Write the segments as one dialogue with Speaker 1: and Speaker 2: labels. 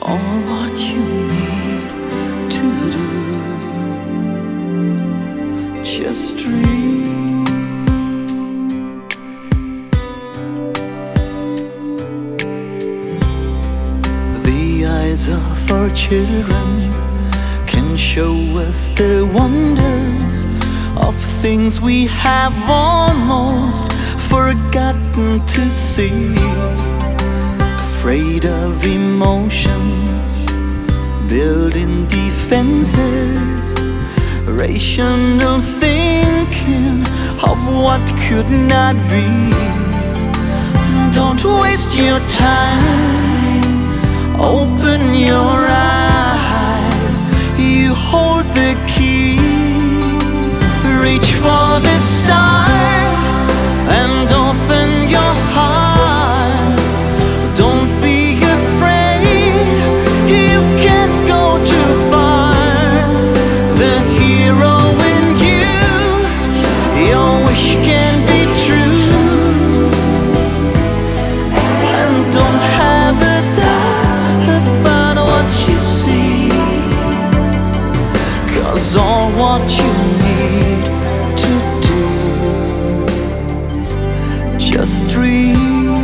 Speaker 1: all what you need to do. Just dream. The eyes of our children can show us the wonders of things we have almost forgotten to see. Afraid of emotions, building defenses, rational thinking of what could not be. Don't waste your time, open your eyes. You hold the key, reach for the star and open your heart. Don't be afraid, you can't go too far. The hero in you, your wish can be true. And don't have a doubt about what you see, 'cause all what you need to do, just dream.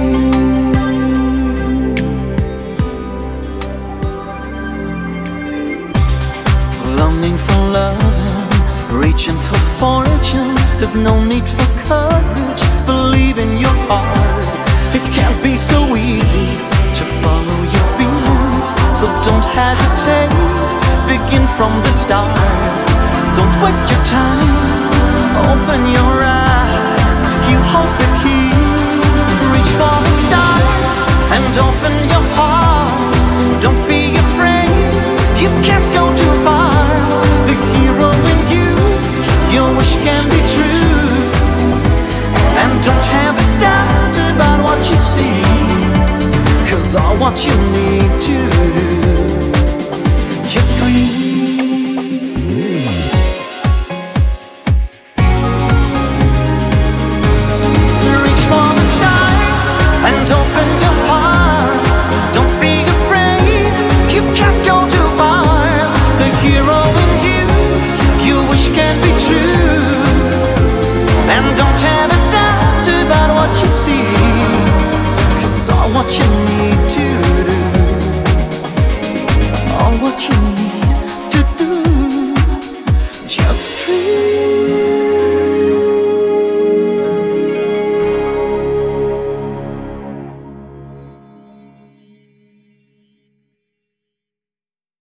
Speaker 1: Longing for love, reaching for fortune. There's no need for courage, believe in your heart. It can't be so easy to follow your feelings, so don't hesitate, begin from the start. Don't waste your time, open your eyes. You hold the key, reach for the stars and open your heart. Don't be afraid, you can't go too far. The hero in you, your wish can be true. And don't have a doubt about what you see, 'cause all what you need to do, just dream.